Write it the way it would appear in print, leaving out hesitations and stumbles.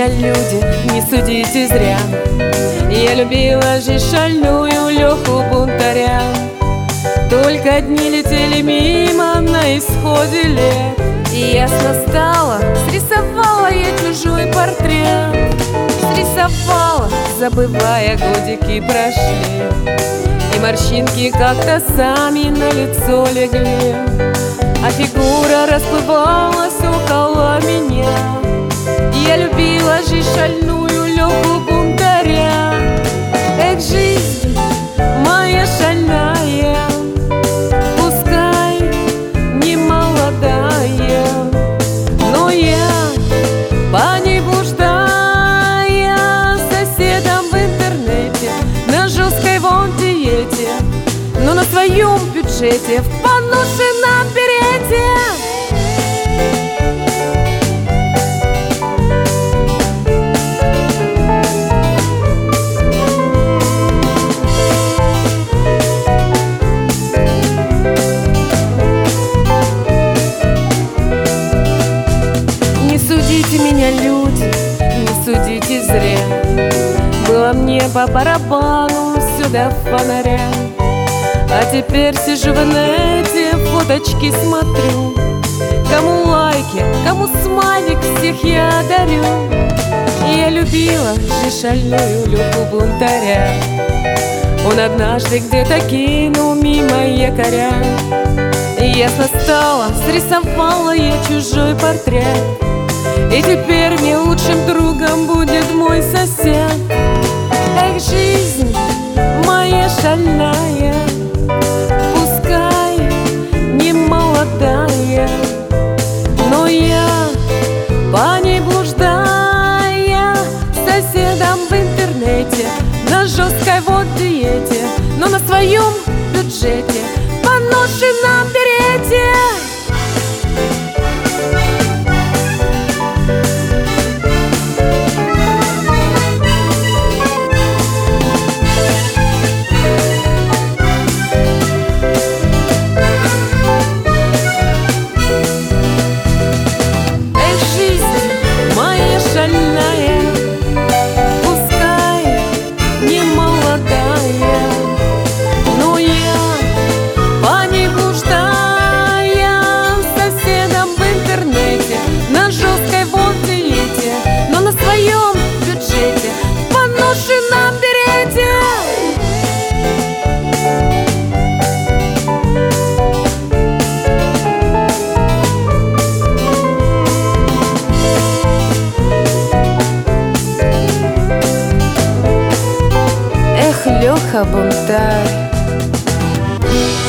меня, люди, не судите зря. Я любила жизнь шальную, Леху бунтаря. Только дни летели мимо на исходе лет, и ясно стало, срисовала я чужой портрет. Срисовала, забывая, годики прошли, и морщинки как-то сами на лицо легли, а фигура расплывалась около меня. Я любила жизнь шальную, Леху бунтаря. Эх, жизнь моя шальная, пускай не молодая, но я по ней блуждая соседом в интернете, на жесткой вон диете, но на своем бюджете, в поношенном берете. Не судите меня, люди, не судите зря. Было мне по барабану сюда в фонаря, а теперь сижу в инете, фоточки смотрю. Кому лайки, кому смайлик, всех я дарю. Я любила жизнь шальную, Леху бунтаря. Он однажды где-то кинул мимо якоря, и ясно стало, срисовала я чужой портрет. И теперь мне лучшим другом будет мой сосед. Эх, жизнь моя шальная, пускай не молодая, но я по ней блуждая соседом в интернете, на жесткой вот диете, но на своем бюджете, поношенном берете. Леха бунтарь.